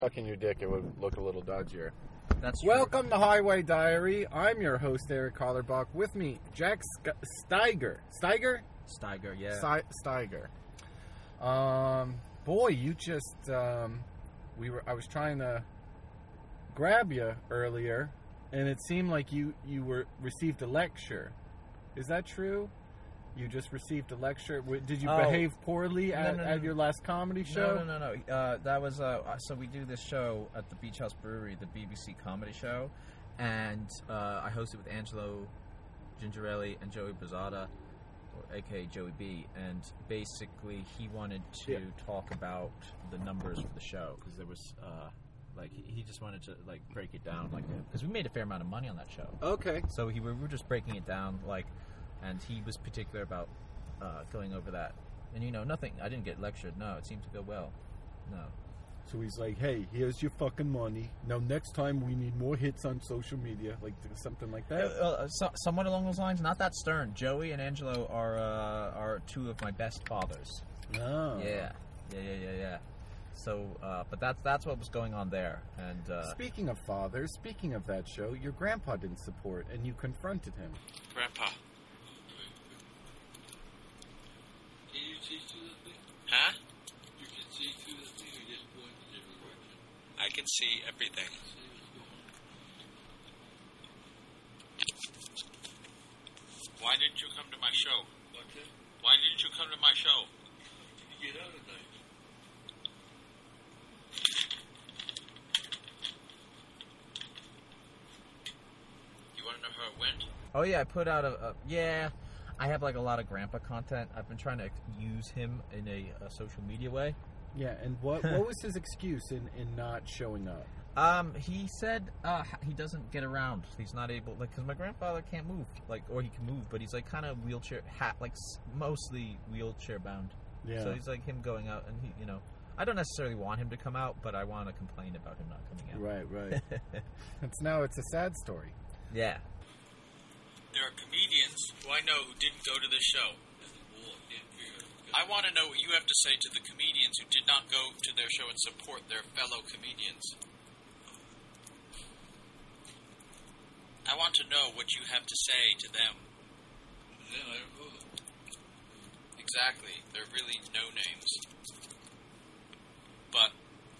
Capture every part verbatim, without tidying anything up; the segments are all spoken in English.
Fucking your dick, it would look a little dodgier. That's true. Welcome to Highway Diary. I'm your host, Eric Collerbach. With me, Jack Sk- Steiger. Steiger? Steiger, yeah. Sti- Steiger. Um, boy, you just, um, we were, I was trying to grab you earlier, and it seemed like you, you were, received a lecture. Is that true? You just received a lecture. Did you oh, behave poorly at, no, no, at no. your last comedy show? No, no, no, no. Uh, that was uh, so we do this show at the Beach House Brewery, the B B C comedy show, and uh, I hosted with Angelo Gingerelli and Joey Bazzata, or A K A Joey B. And basically, he wanted to yeah. talk about the numbers for the show because there was. Uh, Like, he just wanted to, like, break it down, like, because we made a fair amount of money on that show. Okay. So he, we were just breaking it down, like, and he was particular about uh, going over that. And, you know, nothing, I didn't get lectured. No, it seemed to go well. No. So he's like, hey, here's your fucking money. Now, next time we need more hits on social media, like something like that. Uh, uh, so, somewhat along those lines, not that stern. Joey and Angelo are uh, are two of my best fathers. Oh. Yeah. Yeah, yeah, yeah, yeah. So, uh, but that's that's what was going on there. And uh, speaking of fathers, speaking of that show, your grandpa didn't support, and you confronted him. Grandpa. Can you see through the thing? Huh? You can see through the thing or just going in different direction? I can see everything. Why didn't you come to my show? What's that? Why didn't you come to my show? You get out at night. You want to know how it went? Oh yeah, I put out a, a yeah. I have like a lot of grandpa content. I've been trying to use him in a, a social media way. Yeah, and what what was his excuse in, in not showing up? Um, he said uh, he doesn't get around. He's not able, like, because my grandfather can't move, like, or he can move, but he's like kind of wheelchair, hat, like mostly wheelchair bound. Yeah. So he's like him going out, and he, you know, I don't necessarily want him to come out, but I want to complain about him not coming out. Right, right. It's now it's a sad story. Yeah. There are comedians who I know who didn't go to this show. I want to know what you have to say to the comedians who did not go to their show and support their fellow comedians. I want to know what you have to say to them. Then I don't know them. Exactly. They're really no names. But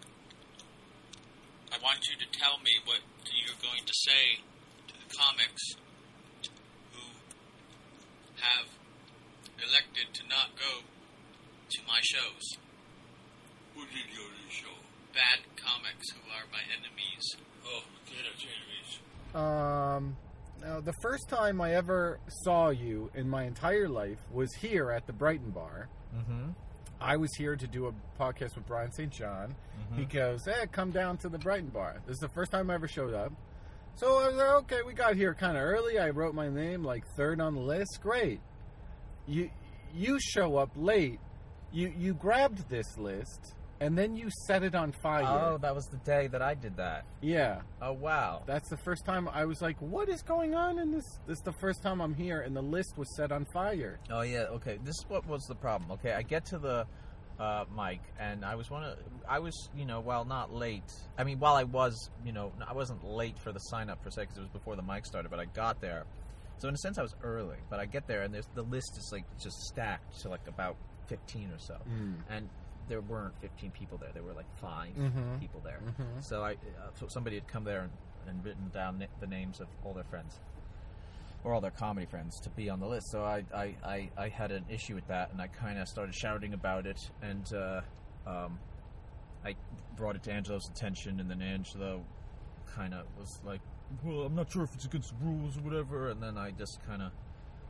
I want you to tell me what you're going to say to the comics who have elected to not go to my shows. Who did go to the show? Bad comics who are my enemies. Oh, they're not enemies. Um, now, the first time I ever saw you in my entire life was here at the Brighton Bar. Mm-hmm. I was here to do a podcast with Brian Saint John. Mm-hmm. He goes, hey, come down to the Brighton Bar. This is the first time I ever showed up. So I was like, okay, we got here kind of early. I wrote my name like third on the list. Great. You you show up late. You you grabbed this list, and then you set it on fire. Oh, that was the day that I did that. Yeah. Oh, wow. That's the first time I was like, what is going on in this? This is the first time I'm here, and the list was set on fire. Oh, yeah, okay. This is what was the problem. Okay, I get to the uh, mic, and I was one of, I was, you know, while not late, I mean, while I was, you know, I wasn't late for the sign-up per se, because it was before the mic started, but I got there. So in a sense, I was early, but I get there, and there's the list is, like, just stacked to, like, about fifteen or so. Mm. And there weren't fifteen people there. There were, like, five mm-hmm. people there. Mm-hmm. So I, uh, so somebody had come there and, and written down na- the names of all their friends, or all their comedy friends, to be on the list. So I, I, I, I had an issue with that, and I kind of started shouting about it, and uh, um, I brought it to Angelo's attention, and then Angelo kind of was like, well, I'm not sure if it's against the rules or whatever, and then I just kind of,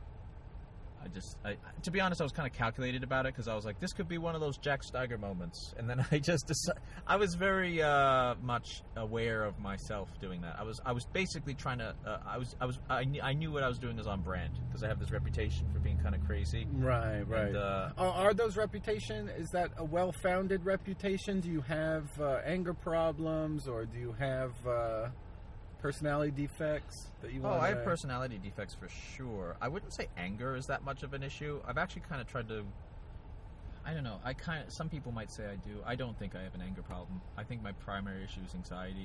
I just, I, to be honest, I was kind of calculated about it, because I was like, this could be one of those Jack Steiger moments, and then I just decided, I was very uh, much aware of myself doing that. I was, I was basically trying to, uh, I was, I was, I, kn- I knew what I was doing was on brand, because I have this reputation for being kind of crazy. Right, right. And, uh, are, are those reputation, is that a well-founded reputation? Do you have uh, anger problems, or do you have uh, personality defects that you Oh, want I have personality defects for sure. I wouldn't say anger is that much of an issue. I've actually kind of tried to I don't know. I kind of. Some people might say I do. I don't think I have an anger problem. I think my primary issue is anxiety.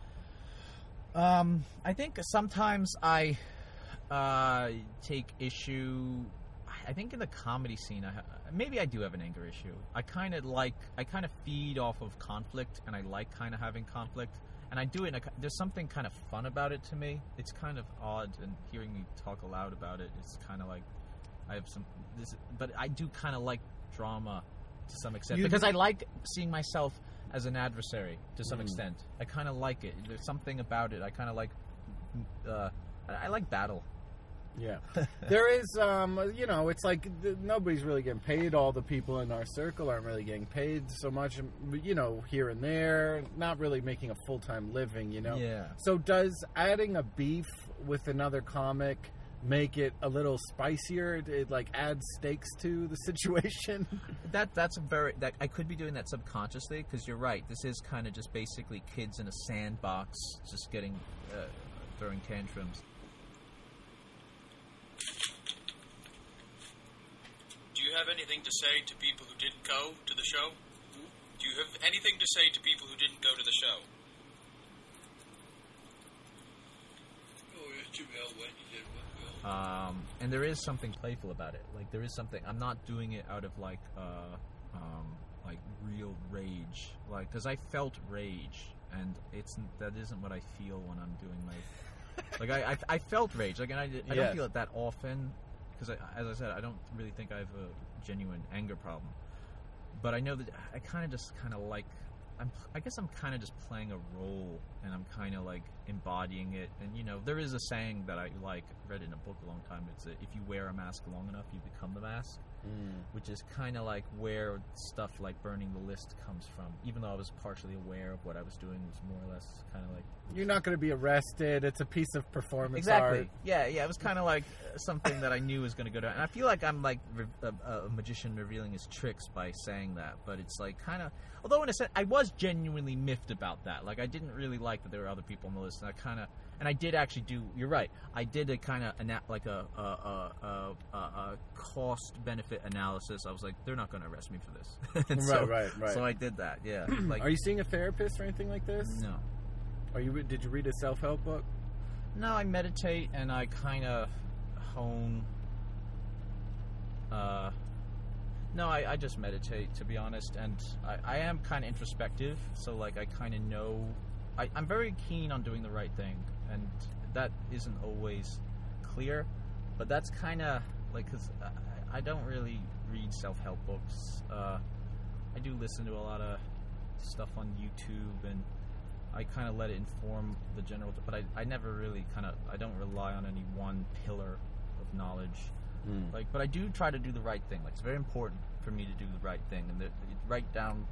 Um, I think sometimes I uh, take issue. I think in the comedy scene, I ha- maybe I do have an anger issue. I kind of like. I kind of feed off of conflict, and I like kind of having conflict. And I do it. In a, there's something kind of fun about it to me. It's kind of odd, and hearing me talk aloud about it, it's kind of like I have some. This, but I do kind of like drama to some extent You because do- I like seeing myself as an adversary to some Mm. extent. I kind of like it. There's something about it. I kind of like. Uh, I, I like battle. Yeah. There is, um, you know, it's like th- nobody's really getting paid. All the people in our circle aren't really getting paid so much, you know, here and there, not really making a full-time living, you know? Yeah. So does adding a beef with another comic make it a little spicier? It, it like adds stakes to the situation? That that's a very that I could be doing that subconsciously because you're right. This is kind of just basically kids in a sandbox, just getting uh, throwing tantrums. Do you have anything to say to people who didn't go to the show? Do you have anything to say to people who didn't go to the show? Um, and there is something playful about it. Like there is something. I'm not doing it out of like uh, um, like real rage. Like because I felt rage, and it's that isn't what I feel when I'm doing my. Like I, I, I felt rage. Like and I, I Yes. don't feel it that often because as I said, I don't really think I have a genuine anger problem. But I know that I kind of just kind of like. I'm, I guess I'm kind of just playing a role, and I'm kind of like embodying it. And you know, there is a saying that I like. I read it in a book a long time. It's that if you wear a mask long enough, you become the mask. Mm. Which is kind of like where stuff like Burning the List comes from. Even though I was partially aware of what I was doing, it was more or less kind of like You're not going to be arrested. It's a piece of performance exactly. art. Yeah, yeah. It was kind of like something that I knew was going to go down. And I feel like I'm like re- a, a magician revealing his tricks by saying that. But it's like kind of. Although in a sense, I was genuinely miffed about that. Like I didn't really like that there were other people on the list, and I kind of. And I did actually do. You're right. I did a kind of ana- like a a, a, a, a cost benefit analysis. I was like, they're not going to arrest me for this. And Right, so, right, right. So I did that. Yeah. Like, Are you seeing a therapist or anything like this? no. Are you? Did you read a self-help book? No, I meditate and I kind of hone. Uh, no, I, I just meditate, to be honest, and I, I am kind of introspective, so like I kind of know. I, I'm very keen on doing the right thing, and that isn't always clear, but that's kind of like because I, I don't really read self-help books. Uh, I do listen to a lot of stuff on YouTube, and I kind of let it inform the general, but I, I never really kind of, I don't rely on any one pillar of knowledge. Mm. Like, but I do try to do the right thing. Like, it's very important for me to do the right thing, and the, write down.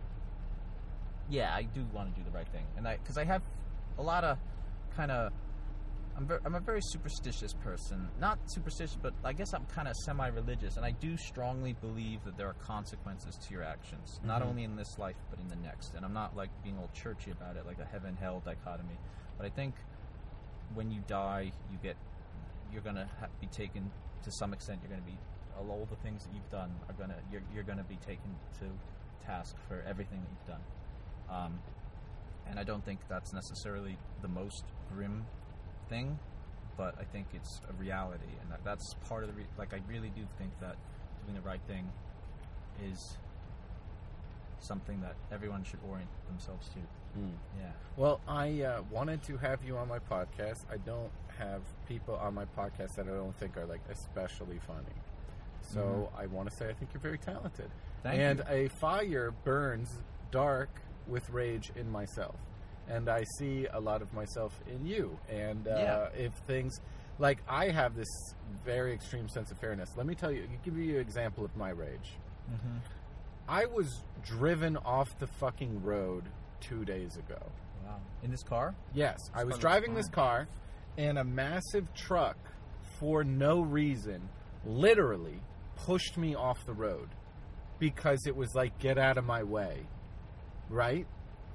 Yeah, I do want to do the right thing, and I because I have a lot of kind of. I'm ver- I'm a very superstitious person. Not superstitious, but I guess I'm kind of semi-religious, and I do strongly believe that there are consequences to your actions, not Mhm. only in this life but in the next. And I'm not like being all churchy about it, like a heaven-hell dichotomy. But I think when you die, you get you're gonna ha- be taken to some extent. You're gonna be all the things that you've done are gonna you're you're gonna be taken to task for everything that you've done. Um, and I don't think that's necessarily the most grim thing, but I think it's a reality, and that, that's part of the re- like I really do think that doing the right thing is something that everyone should orient themselves to. Mm. Yeah. Well, I uh, wanted to have you on my podcast. I don't have people on my podcast that I don't think are like especially funny. So I want to say I think you're very talented. Thank and you. a fire burns dark with rage in myself. And I see a lot of myself in you. And uh, Yeah. if things like I have this very extreme sense of fairness. Let me tell you, give you an example of my rage. Mm-hmm. I was driven off the fucking road two days ago. Wow. In this car? Yes, I car was looks driving this fine. car, and a massive truck, for no reason, literally pushed me off the road because it was like, get out of my way, right?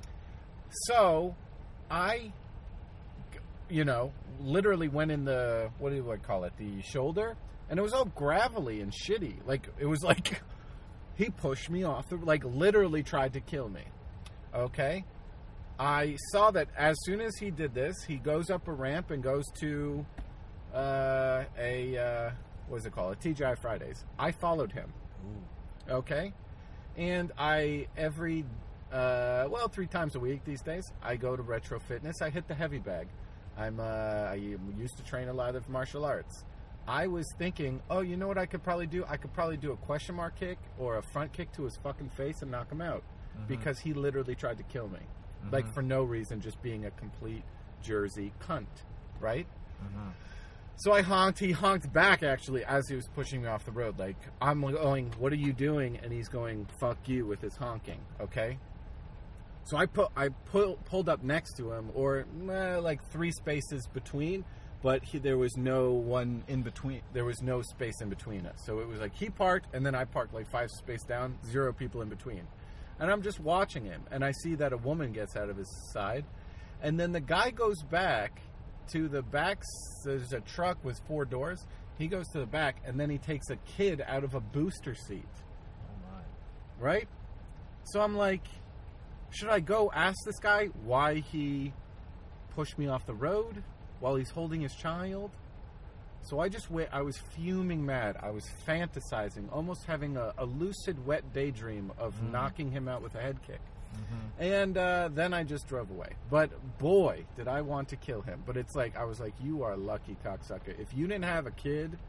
So, I, you know, literally went in the, what do I call it, the shoulder, and it was all gravelly and shitty. Like, it was like He pushed me off the, like, literally tried to kill me. Okay? I saw that as soon as he did this, he goes up a ramp and goes to uh, a, uh, what is it called? A T G I Fridays. I followed him. Ooh. Okay? And I, every, uh, well, three times a week these days, I go to Retro Fitness. I hit the heavy bag. I'm, uh, I used to train a lot of martial arts. I was thinking, oh, you know what I could probably do? I could probably do a question mark kick or a front kick to his fucking face and knock him out. Mm-hmm. Because he literally tried to kill me. Mm-hmm. Like, for no reason, just being a complete Jersey cunt. Right? Mm-hmm. So I honked. He honked back, actually, as he was pushing me off the road. Like, I'm going, what are you doing? And he's going, fuck you, with his honking. Okay? So I put, I pull, pulled up next to him, or eh, like three spaces between, but he, there was no one in between. There was no space in between us. So it was like he parked, and then I parked like five spaces down, zero people in between. And I'm just watching him, and I see that a woman gets out of his side, and then the guy goes back to the back. There's a truck with four doors. He goes to the back, and then he takes a kid out of a booster seat. Oh my! Right? So I'm like, should I go ask this guy why he pushed me off the road while he's holding his child? So I just wait. I was fuming mad. I was fantasizing, almost having a, a lucid, wet daydream of mm-hmm. knocking him out with a head kick. Mm-hmm. And uh, then I just drove away. But boy, did I want to kill him. But it's like, I was like, you are lucky, cocksucker. If you didn't have a kid,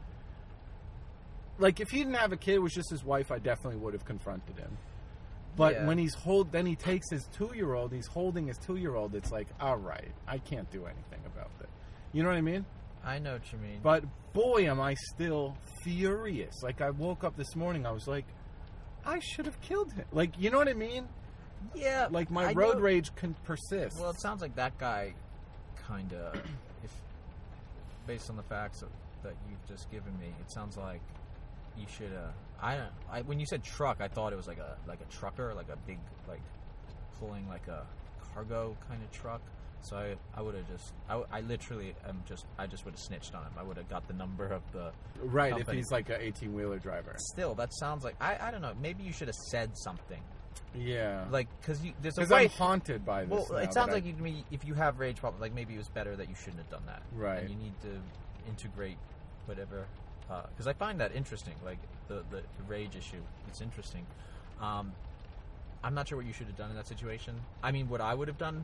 like if he didn't have a kid, it was just his wife, I definitely would have confronted him. But yeah. when he's hold, then he takes his two-year-old, he's holding his two-year-old, it's like, all right, I can't do anything about it. You know what I mean? I know what you mean. But boy, am I still furious. Like, I woke up this morning, I was like, I should have killed him. Like, you know what I mean? Yeah. Like, my I road know. rage can persist. Well, it sounds like that guy kind of, if based on the facts of, that you've just given me, it sounds like you should, uh, I don't, I, when you said truck, I thought it was like a, like a trucker, like a big, like, pulling like a cargo kind of truck. So I, I would have just, I, I literally am just, I just would have snitched on him. I would have got the number of the Right, company. if he's like an eighteen-wheeler driver. Still, that sounds like, I, I don't know, maybe you should have said something. Yeah. Like, because there's a Because way. I'm haunted by this. Well, now, it sounds but like I, you, me, if you have rage problems, like maybe it was better that you shouldn't have done that. Right. And you need to integrate whatever. Because I find that interesting, like the, the rage issue. It's interesting. Um, I'm not sure what you should have done in that situation. I mean, what I would have done,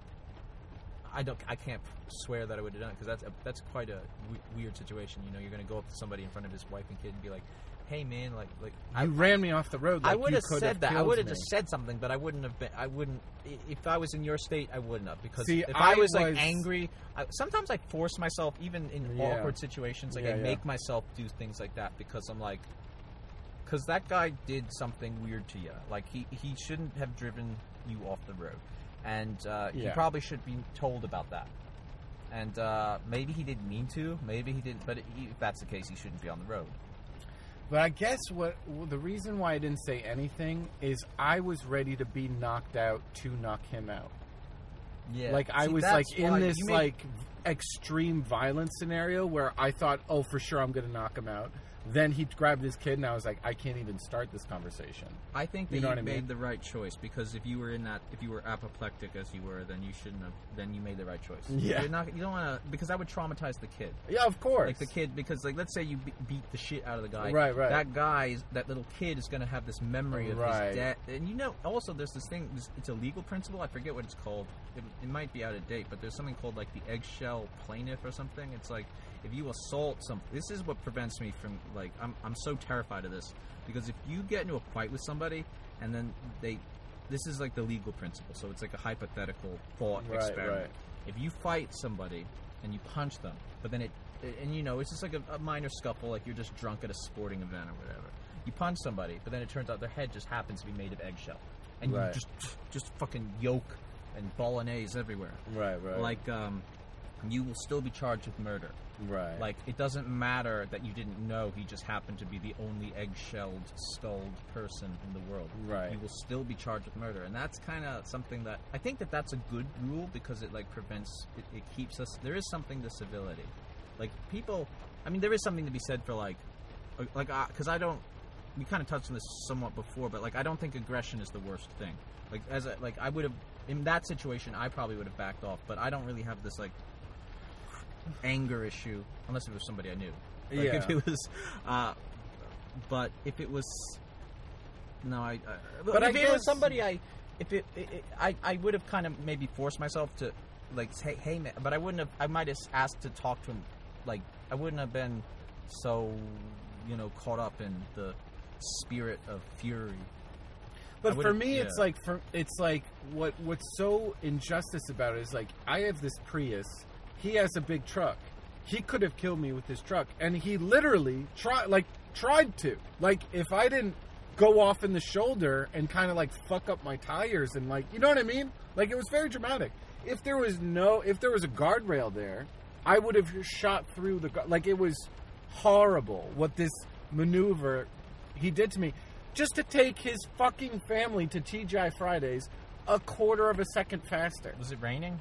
I don't. I can't swear that I would have done it because that's a, that's quite a w- weird situation. You know, you're going to go up to somebody in front of his wife and kid and be like, "Hey, man, like, like you I, ran me off the road." Like I would you have could said that. I killed would have me. just said something, but I wouldn't have been. I wouldn't. If I was in your state, I wouldn't have because See, if I, I was, was like angry, I, sometimes I force myself, even in Yeah. awkward situations, like Yeah, I yeah. make myself do things like that because I'm like, because that guy did something weird to you. Like he he shouldn't have driven you off the road, and uh, he Yeah. probably should be told about that. And uh, maybe he didn't mean to. Maybe he didn't. But he, if that's the case, he shouldn't be on the road. But I guess what well, the reason why I didn't say anything is I was ready to be knocked out to knock him out. Yeah. Like I See, was that's like in why this you made- like extreme violence scenario where I thought, oh, for sure I'm going to knock him out. Then he grabbed his kid, and I was like, I can't even start this conversation. I think that You you, know what I made mean? the right choice because if you were in that, if you were apoplectic as you were, then you shouldn't have. Then you made the right choice. Yeah. You're not. You don't want to because that would traumatize the kid. Yeah, of course. Like the kid, because like let's say you be- beat the shit out of the guy. Right, right. That guy, that little kid, is going to have this memory of Right. his dad. And you know, also there's this thing. This, it's a legal principle. I forget what it's called. It, it might be out of date, but there's something called like the eggshell plaintiff or something. It's like if you assault some. This is what prevents me from like. I'm I'm so terrified of this because if you get into a fight with somebody and then they. This is like the legal principle, so it's like a hypothetical thought Right, experiment. right. If you fight somebody and you punch them, but then it, and you know, it's just like a, a minor scuffle, like you're just drunk at a sporting event or whatever. You punch somebody, but then it turns out their head just happens to be made of eggshell, and Right. you just, just fucking yolk and bolognese everywhere. Right, right. Like, um, you will still be charged with murder. right. Like, it doesn't matter that you didn't know he just happened to be the only egg-shelled, skulled person in the world. Right. You will still be charged with murder. And that's kind of something that... I think that that's a good rule because it, like, prevents... It, it keeps us... There is something to civility. Like, people... I mean, there is something to be said for, like... Like, because I don't... we kind of touched on this somewhat before, but like I don't think aggression is the worst thing. Like as a, like I would have in that situation, I probably would have backed off, but I don't really have this like anger issue unless it was somebody I knew. Like, Yeah. if it was, uh, but if it was, no, I. I But but I if it guess- was somebody I, if it, it, it I, I would have kind of maybe forced myself to, like, say, hey, man, but I wouldn't have. I might have asked to talk to him, like, I wouldn't have been so, you know, caught up in the spirit of fury. But I for would've- me, yeah. it's like for it's like what what's so injustice about it is like I have this Prius, he has a big truck. He could have killed me with his truck, and he literally tried like tried to. Like if I didn't go off in the shoulder and kind of like fuck up my tires and like you know what I mean? Like it was very dramatic. If there was no if there was a guardrail there, I would have shot through the gu- like it was horrible what this maneuver he did to me. Just to take his fucking family to T G I Fridays a quarter of a second faster. Was it raining?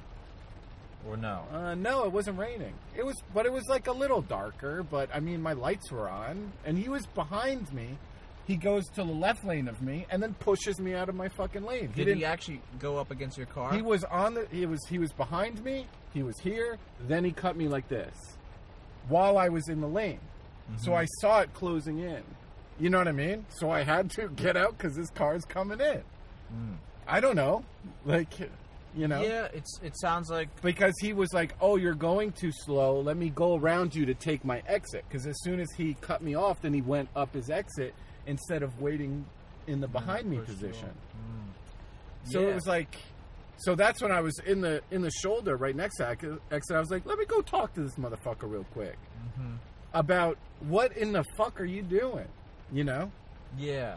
Or no? Uh, no, it wasn't raining. It was, but it was like a little darker. But I mean, my lights were on, and he was behind me. He goes to the left lane of me, and then pushes me out of my fucking lane. Did didn't- he actually go up against your car? He was on the. He was. He was behind me. He was here. Then he cut me like this, while I was in the lane. So I saw it closing in. You know what I mean? So I had to get out because this car's coming in. Mm. I don't know, like, you know. Yeah, it's it sounds like Because he was like, "Oh, you're going too slow. Let me go around you to take my exit." Because as soon as he cut me off, then he went up his exit instead of waiting in the behind me for position. Mm. So Yeah. it was like, so that's when I was in the in the shoulder right next to that exit. I was like, "Let me go talk to this motherfucker real quick Mhm. about what in the fuck are you doing?" You know. Yeah.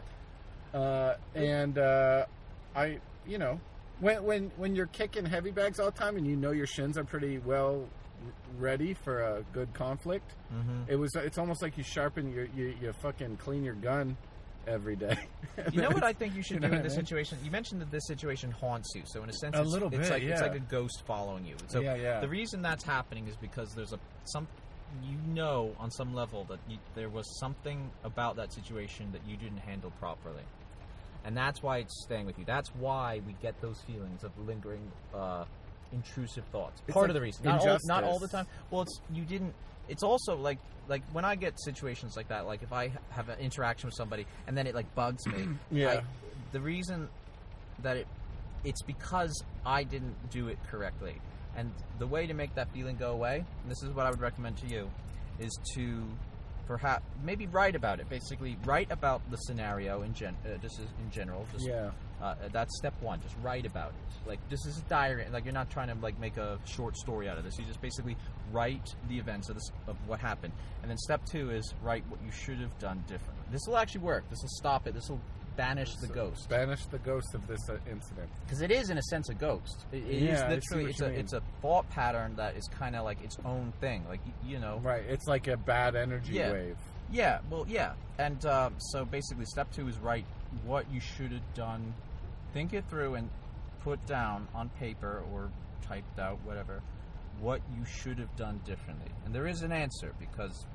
Uh, and uh, I, you know, when when when you're kicking heavy bags all the time, and you know your shins are pretty well r- ready for a good conflict, Mm-hmm. it was. It's almost like you sharpen your you, you fucking clean your gun every day. You know what I think you should You do know in what I this mean? situation? You mentioned that this situation haunts you, so in a sense, A it's, little it's bit, like it's yeah. like a ghost following you. So Yeah, yeah. the reason that's happening is because there's a some you know on some level that you, there was something about that situation that you didn't handle properly, and that's why it's staying with you. That's why we get those feelings of lingering, uh, intrusive thoughts. It's Part like of the reason, not all, not all the injustice. time. Well, it's you didn't. It's also like like when I get situations like that, like if I ha- have an interaction with somebody and then it like bugs me. Yeah. I, the reason that it it's because I didn't do it correctly, and the way to make that feeling go away, and this is what I would recommend to you, is to perhaps maybe write about it. Basically, write about the scenario in gen. Uh, just as in general. Just, Yeah. Uh, that's step one. Just write about it. Like this is a diary. Like you're not trying to like make a short story out of this. You just basically write the events of this of what happened. And then step two is write what you should have done differently. This will actually work. This will stop it. This will banish the So ghost. Banish the ghost of this uh, incident. Because it is in a sense a ghost. It, it Yeah, I is see literally what it's you a mean. it's a thought pattern that is kind of like its own thing. Like you, you know. Right. It's like a bad energy Yeah. wave. Yeah, well, yeah. And uh, so basically, step two is write what you should have done. Think it through and put down on paper or typed out, whatever, what you should have done differently. And there is an answer because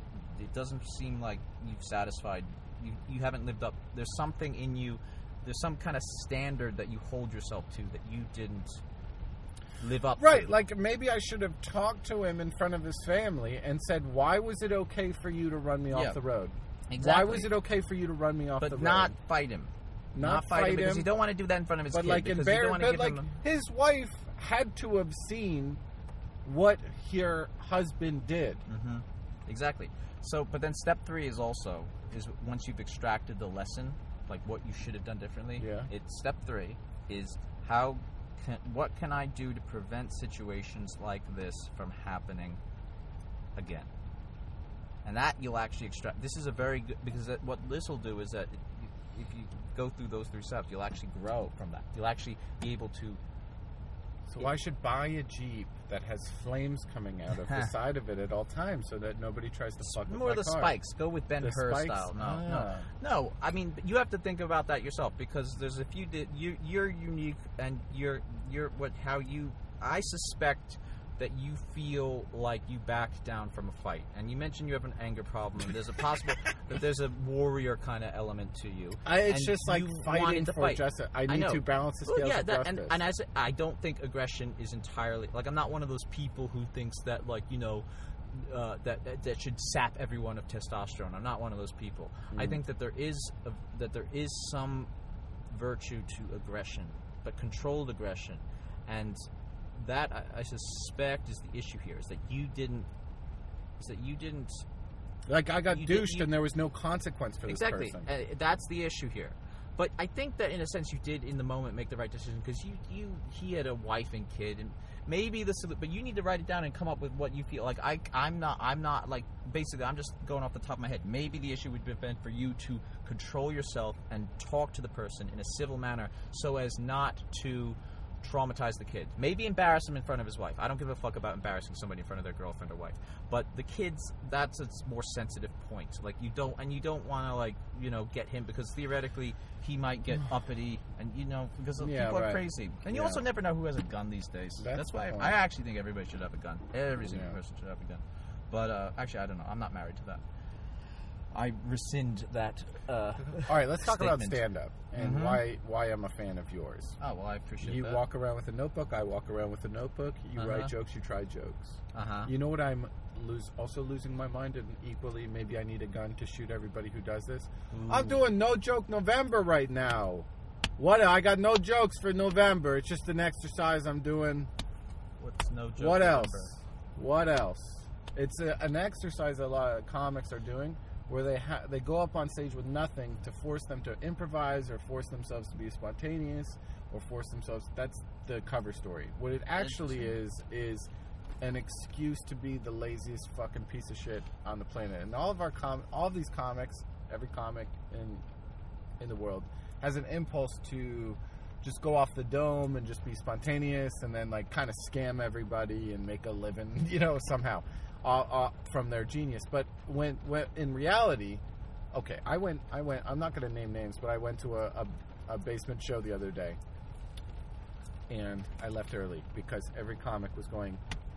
it doesn't seem like you've satisfied, you, you haven't lived up. There's something in you, there's some kind of standard that you hold yourself to that you didn't live up Right, to. like maybe I should have talked to him in front of his family and said, "Why was it okay for you to run me Yeah. off the road? Exactly. Why was it okay for you to run me off the But road?" not fight him. Not fight, him fight because him, you don't want to do that in front of his but kid. like because you don't embarrass. want to But give like him. his wife had to have seen what your husband did. Mm-hmm. Exactly. So, but then step three is also is once you've extracted the lesson, like what you should have done differently. Yeah. It's step three is how can, what can I do to prevent situations like this from happening again? And that you'll actually extract. This is a very good because that, what this will do is that if you go through those three steps, you'll actually grow from that. You'll actually be able to. So I should buy a Jeep that has flames coming out of the side of it at all times, so that nobody tries to fuck with More my the car. spikes. Go with Ben The Hur spikes? style. No, Ah. no, no. I mean, you have to think about that yourself because there's a few. Di- you, you're unique, and you're you're what how you. I suspect that you feel like you backed down from a fight. And you mentioned you have an anger problem, and there's a possible that there's a warrior kind of element to you. I, it's and just like you fighting wanted to for fight. justice. I I need know. to balance the Well, scales yeah, of that, justice. and, and as I don't think aggression is entirely like I'm not one of those people who thinks that like you know uh, that, that that should sap everyone of testosterone. I'm not one of those people. Mm. I think that there is a, that there is some virtue to aggression, but controlled aggression, and that I, I suspect is the issue here. Is that you didn't is that you didn't like I got you did- douched you- and there was no consequence for this exactly. person. Uh, that's the issue here. But I think that in a sense you did in the moment make the right decision because you, you he had a wife and kid and maybe the solu- but you need to write it down and come up with what you feel like. I I'm not I'm not like basically I'm just going off the top of my head. Maybe the issue would have been for you to control yourself and talk to the person in a civil manner so as not to traumatize the kid. Maybe embarrass him in front of his wife. I don't give a fuck about embarrassing somebody in front of their girlfriend or wife. But the kids, that's a more sensitive point. Like you don't, and you don't want to like you know get him because theoretically he might get uppity and you know because Yeah, people are right. crazy. And you Yeah. also never know who has a gun these days. That's That's, why the point. I actually think everybody should have a gun. Every single Yeah. person should have a gun. But uh, actually, I don't know. I'm not married to that. I rescind that. Uh, All right, let's talk about statement. stand-up and Mhm. why why I'm a fan of yours. Oh well, I appreciate You that. walk around with a notebook. I walk around with a notebook. You Uh-huh. write jokes. You try jokes. Uh huh. You know what I'm lose also losing my mind and equally maybe I need a gun to shoot everybody who does this. I'm doing no joke November right now. What I got no jokes for November. It's just an exercise I'm doing. What's no joke? What else? November? What else? It's a, an exercise a lot of comics are doing where they ha- they go up on stage with nothing to force them to improvise or force themselves to be spontaneous or force themselves. That's the cover story. What it actually is is an excuse to be the laziest fucking piece of shit on the planet. And all of our com- all of these comics, every comic in in the world has an impulse to just go off the dome and just be spontaneous and then like kind of scam everybody and make a living, you know, somehow uh, uh, from their genius. But when, when in reality, okay, I went, I went. I'm not going to name names, but I went to a, a, a basement show the other day, and I left early because every comic was going.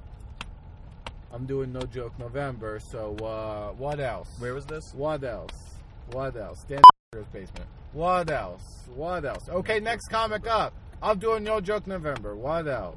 I'm doing no joke November, so uh, what else? Where was this? What else? What else? Dan basement. What else? What else? Okay, next comic up. I'm doing no joke November. What else?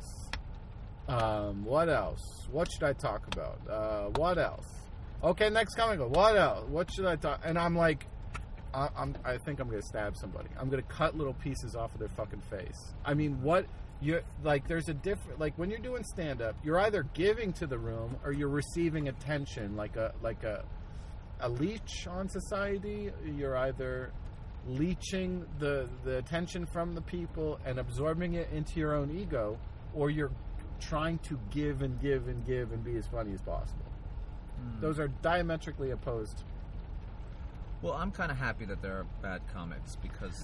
Um, what else? What should I talk about? Uh, what else? Okay, next comic up. What else? What should I talk? And I'm like, I, I'm. I think I'm gonna stab somebody. I'm gonna cut little pieces off of their fucking face. I mean, what? You like? There's a different. Like when you're doing stand up, you're either giving to the room or you're receiving attention, like a like a a leech on society. You're either leeching the the attention from the people and absorbing it into your own ego, or you're trying to give and give and give and be as funny as possible. Mm. Those are diametrically opposed. Well, I'm kind of happy that there are bad comics because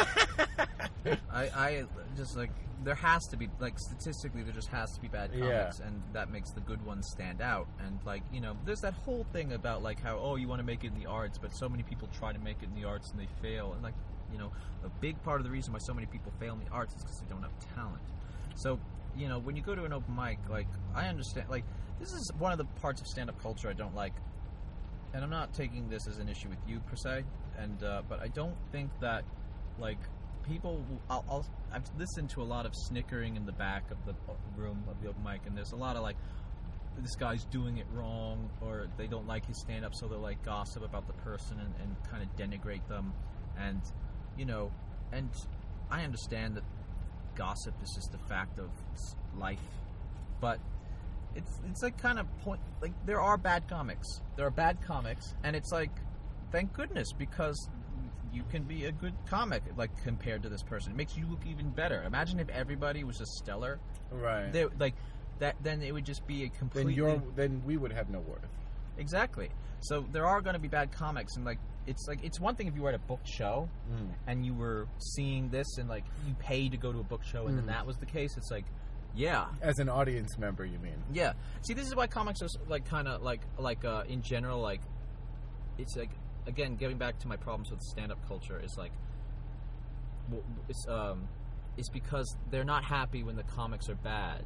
I, I just like there has to be like statistically there just has to be bad comics, Yeah. and that makes the good ones stand out. And like you know, there's that whole thing about like how oh you want to make it in the arts, but so many people try to make it in the arts and they fail. And like you know, a big part of the reason why so many people fail in the arts is because they don't have talent. So you know, when you go to an open mic, like I understand, like this is one of the parts of stand-up culture I don't like. And I'm not taking this as an issue with you per se, and uh, but I don't think that like people. I'll, I'll I've listened to a lot of snickering in the back of the room of the open mic, and there's a lot of like this guy's doing it wrong, or they don't like his stand up, so they'll like gossip about the person and, and kind of denigrate them, and you know, and I understand that gossip is just a fact of life, but. It's it's like kind of point like there are bad comics. There are bad comics, and it's like, thank goodness because you can be a good comic like compared to this person. It makes you look even better. Imagine if everybody was just stellar, Right. they, like that. Then it would just be a Then completely you're then we would have no worth. exactly. So there are going to be bad comics, and like it's like it's one thing if you were at a book show Mm. and you were seeing this and like you paid to go to a book show, and Mm. then that was the case. It's like, yeah. As an audience member, you mean? Yeah. See, this is why comics are like kind of like like uh, in general like it's like again getting back to my problems with stand-up culture is like w- it's um it's because they're not happy when the comics are bad,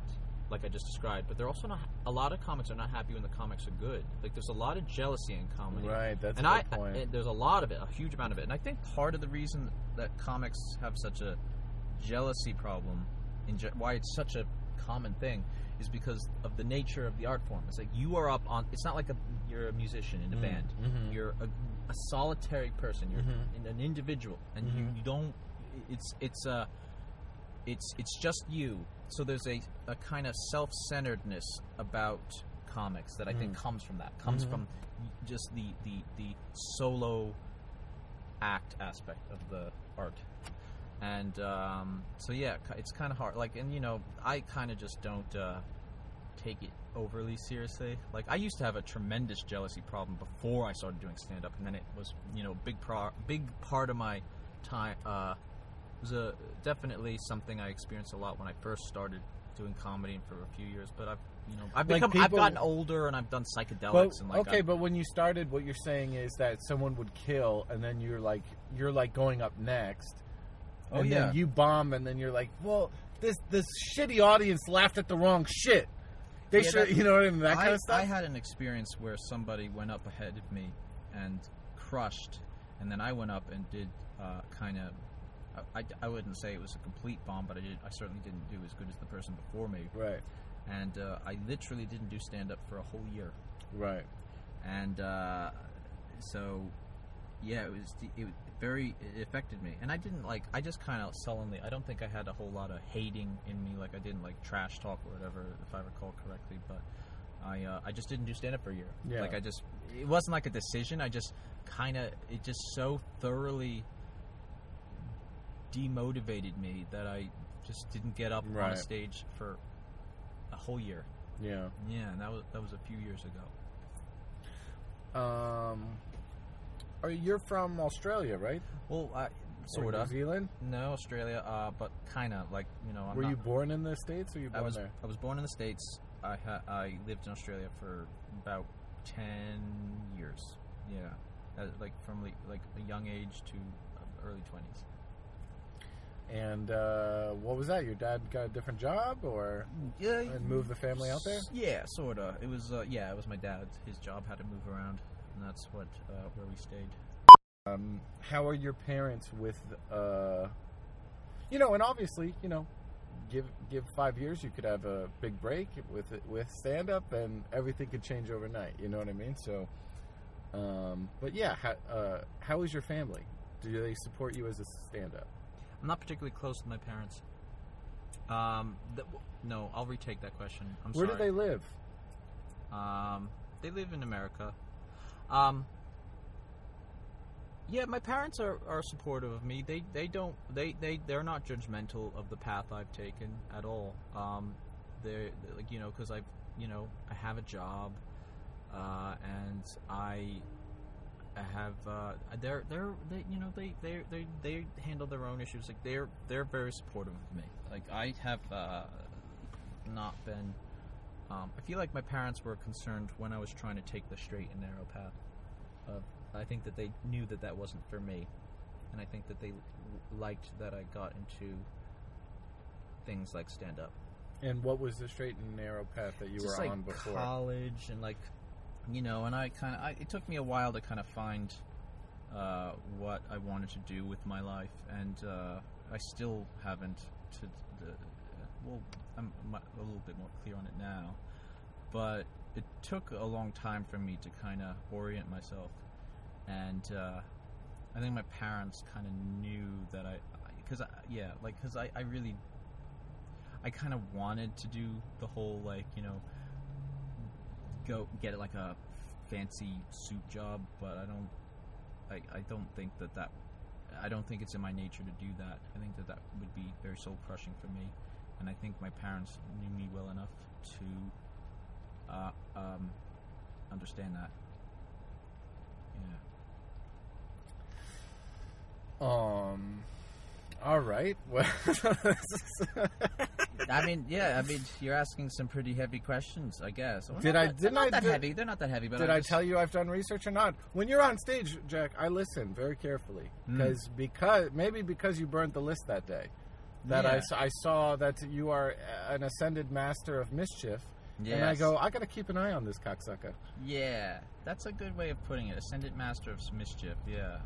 like I just described, but they're also not. A lot of comics are not happy when the comics are good. Like there's a lot of jealousy in comedy, Right, that's and a I, good point. I there's a lot of it, a huge amount of it, and I think part of the reason that comics have such a jealousy problem, in ge- why it's such a common thing, is because of the nature of the art form. It's like you are up on. It's not like a you're a musician in a Mm, band. mhm. You're a, a solitary person. You're Mhm. an individual, and you, Mhm. you don't. It's it's uh, it's it's just you. So there's a, a kind of self-centeredness about comics that I think Mm. comes from that. Comes Mhm. from just the, the, the solo act aspect of the art. And um, so yeah, ki- it's kind of hard. Like, and you know, I kind of just don't uh, take it overly seriously. Like, I used to have a tremendous jealousy problem before I started doing stand-up, and then it was, you know, big pro- big part of my time. Uh, was a definitely something I experienced a lot when I first started doing comedy for a few years. But I've, you know, I've Like become, I've people- gotten older, and I've done psychedelics, But, and like, okay, I've- but when you started, what you're saying is that someone would kill, and then you're like, you're like going up next, Oh, and yeah. then you bomb, and then you're like, well, this this shitty audience laughed at the wrong shit. They Yeah, should, that- you know what I mean, that I, kind of stuff. I had an experience where somebody went up ahead of me and crushed, and then I went up and did uh, kind of. I, I, I wouldn't say it was a complete bomb, but I did. I certainly didn't do as good as the person before me. Right, And uh, I literally didn't do stand up for a whole year. right. And uh, so, yeah, it was it was very it affected me. And I didn't like. I just kind of sullenly. I don't think I had a whole lot of hating in me. Like I didn't like trash talk or whatever, if I recall correctly. But I uh, I just didn't do stand up for a year. Yeah. Like I just it wasn't like a decision. I just kind of it just so thoroughly demotivated me that I just didn't get up on Right. a stage for a whole year. Yeah. Yeah, and that was that was a few years ago. Um, are you're from Australia, right? Well, I, Or sort of. New Zealand. No, Australia, uh, but kind of like you know. I'm Were not, you born in the States, or you I born was there? I was born in the States. I ha- I lived in Australia for about ten years. Yeah, uh, like from like, like a young age to uh, early twenties. And uh, what was that? Your dad got a different job, or Yeah, and moved the family out there? Yeah, sort of. It was uh, yeah, it was my dad. His job had to move around, and that's what uh, where we stayed. Um, how are your parents with, uh, you know, and obviously, you know, give give five years, you could have a big break with with stand up, and everything could change overnight. You know what I mean? So, um, but yeah, how, uh, how is your family? Do they support you as a stand up? I'm not particularly close to my parents. Um, th- no, I'll retake that question. I'm Where sorry. do they live? Um, they live in America. Um, yeah, my parents are, are supportive of me. They they don't they they they're not judgmental of the path I've taken at all. Um, they're they're like you know because I you know I have a job, uh, and I. I have uh, they're they're they you know they they they they handle their own issues. Like they're they're very supportive of me. Like I have uh, not been. Um, I feel like my parents were concerned when I was trying to take the straight and narrow path. Of I think that they knew that that wasn't for me, and I think that they l- liked that I got into things like stand up. And what was the straight and narrow path that you Just were like on before? college and like you know, and I kind of it took me a while to kind of find uh, what I wanted to do with my life, and uh, I still haven't. To the, well, I'm mu- a little bit more clear on it now, but it took a long time for me to kind of orient myself, and uh, I think my parents kind of knew that I, because I, yeah, like because I, I really, I kind of wanted to do the whole like you know. Go get like a fancy suit job, but I don't. I, I don't think that that. I don't think it's in my nature to do that. I think that that would be very soul crushing for me, and I think my parents knew me well enough to uh, um, understand that. Yeah. Um. All right. Well. I mean, yeah. I mean, you're asking some pretty heavy questions, I guess. Well, Did not I- that- didn't they're not I that do- heavy? They're not that heavy. But Did I'm I just, tell you I've done research or not? When you're on stage, Jack, I listen very carefully Mm. because because maybe because you burned the list that day, that I Yeah. s- I, saw that you are an ascended master of mischief. And I Yes. go, I got to keep an eye on this cocksucker. Yeah, that's a good way of putting it. Ascendant Master of Mischief. Yeah,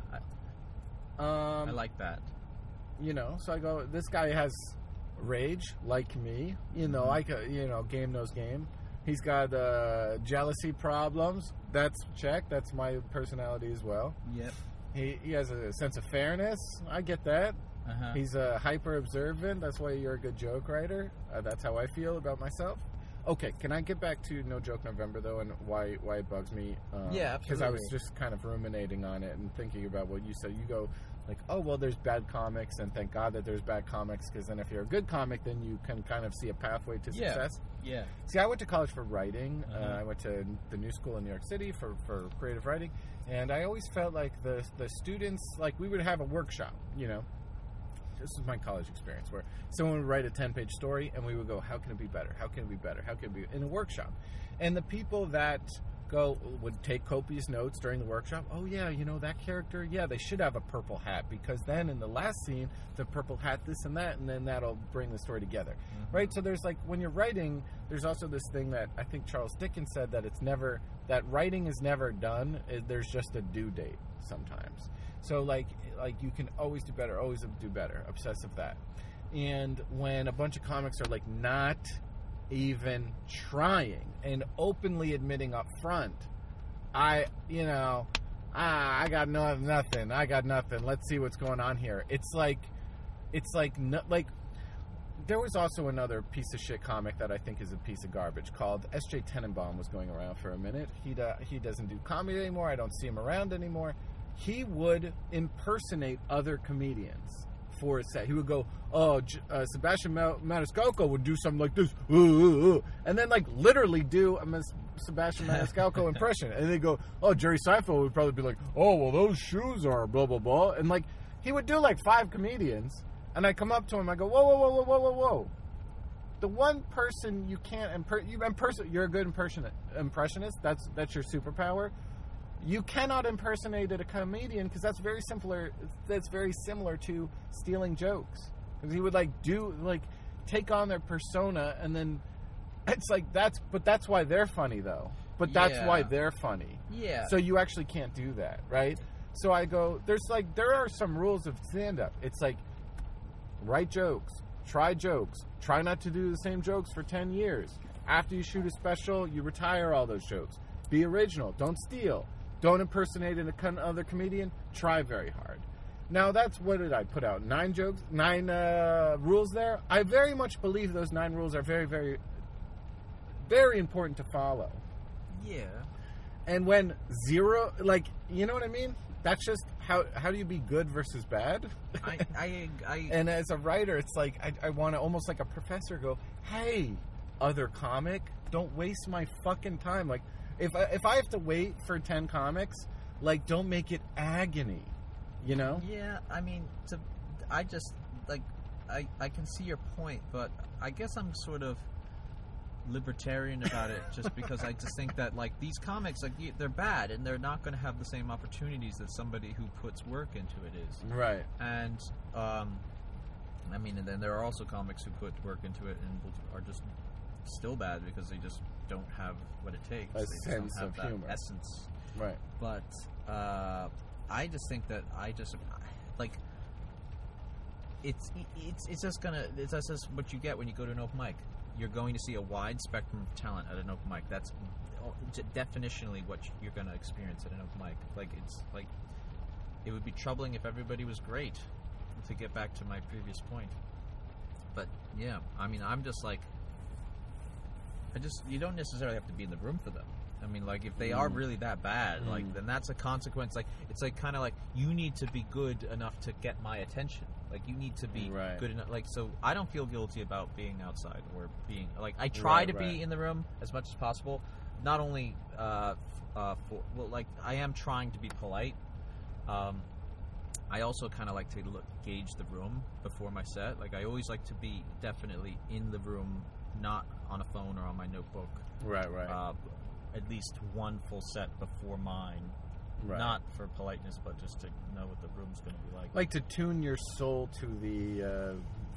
I, Um, I like that. you know, so I go, this guy has rage, like me. You know, Mhm. I could, you know, game knows game. He's got uh, jealousy problems. That's check. That's my personality as well. Yep. He he has a sense of fairness. I get that. Uh-huh. He's uh, hyper observant. That's why you're a good joke writer. Uh, that's how I feel about myself. Okay, can I get back to No Joke November though, and why why it bugs me? Um, Yeah, Because I was absolutely. just kind of ruminating on it and thinking about what you said. You go like, oh well, there's bad comics, and thank God that there's bad comics, because then if you're a good comic, then you can kind of see a pathway to Yeah. success. Yeah. See, I went to college for writing. Uh, Uh-huh. I went to the New School in New York City for, for creative writing, and I always felt like the the students, like we would have a workshop, you know. This was my college experience, where someone would write a ten-page story, and we would go, how can it be better? How can it be better? How can it be, in a workshop? And the people that go would take copious notes during the workshop. Oh yeah, you know that character. Yeah, they should have a purple hat, because then in the last scene, the purple hat, this and that, and then that'll bring the story together, Mhm. right? So there's like, when you're writing, there's also this thing that I think Charles Dickens said, that it's never, that writing is never done. It, there's just a due date sometimes. So like like you can always do better, always do better, obsessive that. And when a bunch of comics are like not even trying and openly admitting up front, I, you know, ah, I got no nothing, I got nothing. Let's see what's going on here. It's like, it's like no, like. There was also another piece of shit comic that I think is a piece of garbage called S J Tenenbaum was going around for a minute. He do, he doesn't do comedy anymore. I don't see him around anymore. He would impersonate other comedians for a set. He would go, oh, J- uh, Sebastian Ma- Maniscalco would do something like this, uh, uh, uh, and then like literally do a Mas- Sebastian Maniscalco impression. And they go, oh, Jerry Seinfeld would probably be like, oh, well, those shoes are blah, blah, blah. And like, he would do like five comedians. And I come up to him, I go, whoa, whoa, whoa, whoa, whoa, whoa, whoa. The one person you can't, imper- you imperson- you're a good impression- impressionist, that's that's your superpower. You cannot impersonate a comedian, because that's very simpler, that's very similar to stealing jokes. Because he would like do, like, take on their persona, and then it's like, that's, but that's why they're funny though. But that's Yeah. why they're funny. Yeah. So you actually can't do that, right? So I go, there's like, there are some rules of stand-up. It's like, write jokes, try jokes, try not to do the same jokes for ten years. After you shoot a special, you retire all those jokes. Be original, don't steal, don't impersonate another comedian, try very hard. Now that's, what did I put out, nine jokes, nine uh, rules there? I very much believe those nine rules are very, very, very important to follow. Yeah. And when zero, like, you know what I mean? That's just, how how do you be good versus bad? I, I, I, And as a writer, it's like, I, I want to almost like a professor go, hey, other comic, don't waste my fucking time. Like, if I, if I have to wait for ten comics, like, don't make it agony, you know? yeah, I mean, to, I just, like, I, I can see your point, but I guess I'm sort of libertarian about it, just because I just think that, like, these comics, like, y- they're bad, and they're not going to have the same opportunities that somebody who puts work into it is. Right. And, um, I mean, and then there are also comics who put work into it and will- are just still bad because they just don't have what it takes. A they just sense don't have of that humor. essence. Right. But uh, I just think that I just like it's it's it's just gonna it's just what you get when you go to an open mic. You're going to see a wide spectrum of talent at an open mic. That's definitionally what you're going to experience at an open mic. Like, it's like, it would be troubling if everybody was great, to get back to my previous point. But yeah, I mean, I'm just like, I just, you don't necessarily have to be in the room for them. I mean, like, if they are Mm. really that bad, Mm. like, then that's a consequence. Like, it's like kind of like, you need to be good enough to get my attention. Like, you need to be Right. good enough. Like, so I don't feel guilty about being outside or being, like, I try Right, to right. be in the room as much as possible. Not only, uh, uh, for, well, like, I am trying to be polite. Um, I also kind of like to look, gauge the room before my set. Like, I always like to be definitely in the room, not on a phone or on my notebook. Right, right. Uh, at least one full set before mine. right. Not for politeness, but just to know what the room's going to be like. Like to tune your soul to the uh,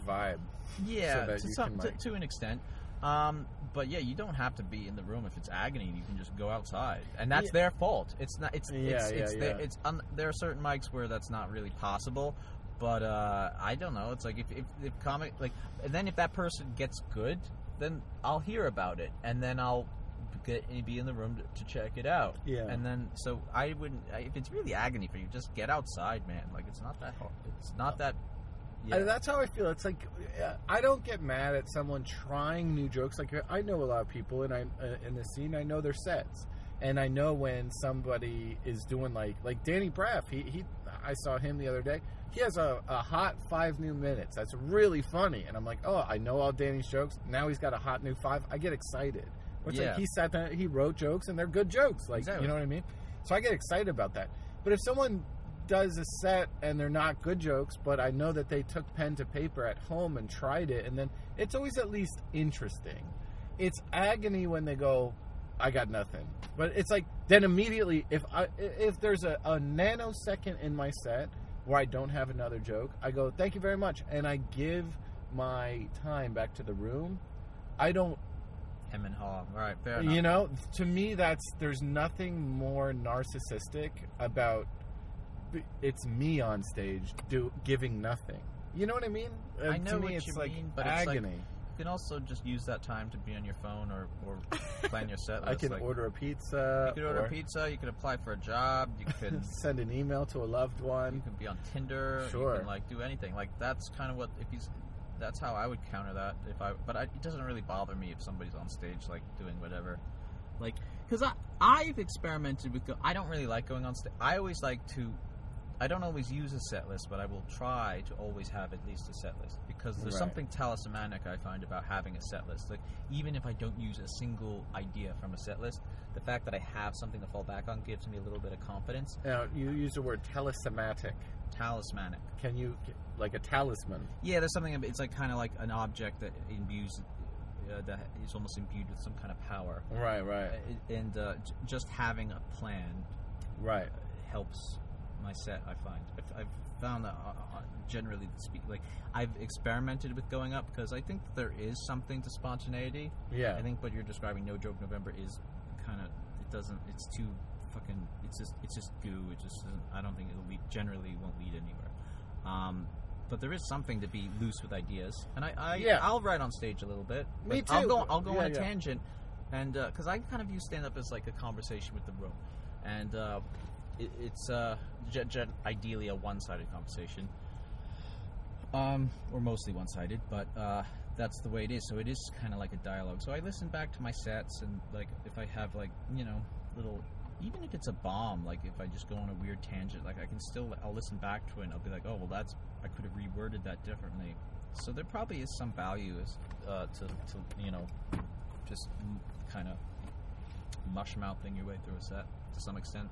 vibe. Yeah, so that to, you some, can, to, like- to an extent. Um, but yeah, you don't have to be in the room if it's agony. You can just go outside, and that's Yeah. their fault. It's not. It's Yeah, it's, yeah, it's, yeah. There, it's un, there are certain mics where that's not really possible. But uh, I don't know. It's like if, if if comic like, and then if that person gets good, then I'll hear about it, and then I'll get be in the room to, to check it out. Yeah. And then so I wouldn't. If it's really agony for you, just get outside, man. Like it's not that hard. It's not that. Yeah. And that's how I feel. It's like uh, I don't get mad at someone trying new jokes. Like I know a lot of people, and I uh, in the scene, I know their sets, and I know when somebody is doing like like Danny Braff. He he, I saw him the other day. He has a, a hot five new minutes. That's really funny, and I'm like, oh, I know all Danny's jokes. Now he's got a hot new five. I get excited. It's Yeah. like he sat down, he wrote jokes, and they're good jokes. Like Exactly. you know what I mean? So I get excited about that. But if someone does a set and they're not good jokes, but I know that they took pen to paper at home and tried it, and then it's always at least interesting. It's agony when they go, I got nothing. But it's like, then immediately, if I if there's a, a nanosecond in my set where I don't have another joke, I go, thank you very much, and I give my time back to the room. I don't, Hem and haw. All right, fair enough. you know, to me, that's, there's nothing more narcissistic about, it's me on stage do giving nothing. You know what I mean? Uh, I know to me, what it's you like mean, but it's like- agony. You can also just use that time to be on your phone or, or plan your set list. I can like, order a pizza. You could order or pizza. You could apply for a job. You could send an email to a loved you one. could be on Tinder. Sure. You can like do anything. Like that's kind of what if he's. That's how I would counter that. If I, but I, it doesn't really bother me if somebody's on stage like doing whatever. Like, because I I've experimented with. Go, I don't really like going on stage. I always like to. I don't always use a set list, but I will try to always have at least a set list because there's Right. something talismanic I find about having a set list. Like even if I don't use a single idea from a set list, the fact that I have something to fall back on gives me a little bit of confidence. Now, you use the word telesematic. Talismanic. Can you, like a talisman? Yeah, there's something. It's like kind of like an object that imbues, uh, that is almost imbued with some kind of power. Right, right, Uh, and uh, j- just having a plan right. helps my set. I find I've, I've found that uh, uh, generally speak, like I've experimented with going up because I think that there is something to spontaneity. Yeah. I think what you're describing, No Joke November, is kind of it doesn't. It's too fucking. It's just it's just goo. It just doesn't, I don't think it'll lead. Generally, won't lead anywhere. Um, but there is something to be loose with ideas, and I, I Yeah. I'll write on stage a little bit. Me but I'll too. go I'll go Yeah, on a yeah. tangent, and because I kind of view stand up as like a conversation with the room, and uh, it, it's uh, ge- gen- ideally a one sided conversation. Um, or mostly one-sided, but uh, that's the way it is. So it is kind of like a dialogue. So I listen back to my sets, and like if I have like you know little, even if it's a bomb, like if I just go on a weird tangent, like I can still I'll listen back to it, and I'll be like, oh well, that's I could have reworded that differently. So there probably is some value as, uh, to to you know just kind of mush mouthing your way through a set to some extent.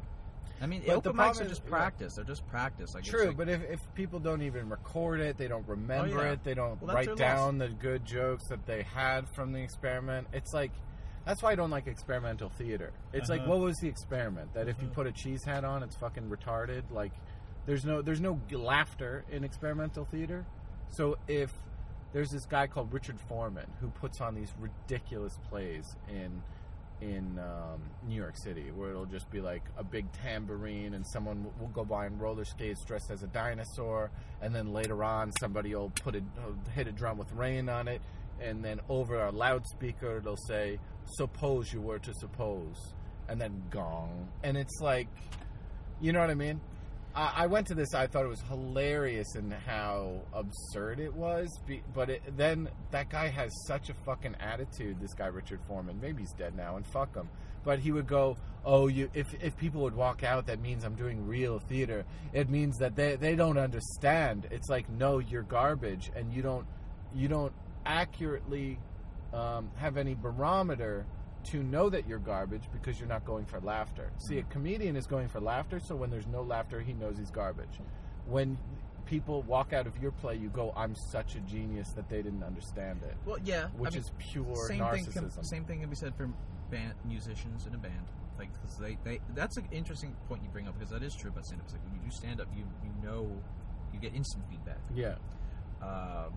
I mean, But open the mics problem are is- just yeah. practice. They're just practice. Like, it's True, like- but if, if people don't even record it, they don't remember Oh, yeah. it, they don't Well, that's write their loss. down the good jokes that they had from the experiment, it's like, that's why I don't like experimental theater. It's like, Uh-huh. what was the experiment? That if you Uh-huh. put a cheese hat on, it's fucking retarded? Like, there's no there's no laughter in experimental theater. So if there's this guy called Richard Foreman who puts on these ridiculous plays in in um, New York City, where it'll just be like a big tambourine and someone w- will go by on roller skates dressed as a dinosaur, and then later on somebody will put a uh, hit a drum with rain on it, and then over a loudspeaker it'll say, suppose you were to suppose, and then gong, and it's like, you know what I mean? I, I went to this, I thought it was hilarious in how absurd it was, be, but it, then that guy has such a fucking attitude, this guy Richard Foreman, maybe he's dead now, and fuck him, but he would go, oh, you if, if people would walk out, that means I'm doing real theater, it means that they, they don't understand. It's like, no, you're garbage, and you don't you don't accurately um, have any barometer to know that you're garbage because you're not going for laughter. See, a comedian is going for laughter, so when there's no laughter, he knows he's garbage. When people walk out of your play, you go, I'm such a genius that they didn't understand it. well, yeah, Which I mean, is pure same thing. Can, narcissism. same thing can be said for band musicians in a band. Like, cause they, they, that's an interesting point you bring up because that is true about stand-up. It's like when you do stand-up, you you know, you get instant feedback. Yeah. Um,